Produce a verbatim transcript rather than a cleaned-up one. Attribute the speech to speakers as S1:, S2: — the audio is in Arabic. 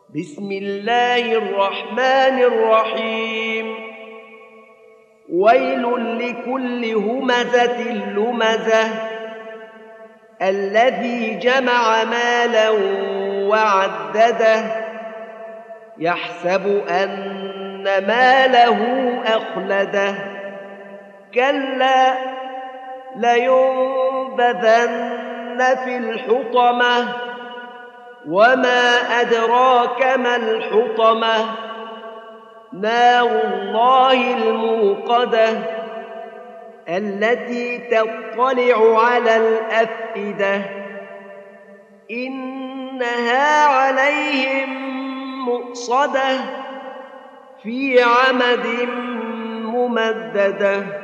S1: بسم الله الرحمن الرحيم ويل لكل همزة لمزة الذي جمع مالا وعدده يحسب أن ماله أخلده كلا لينبذن في الحطمة وما أدراك ما الحطمة نار الله الموقدة التي تطلع على الأفئدة إنها عليهم مؤصدة في عمد ممددة.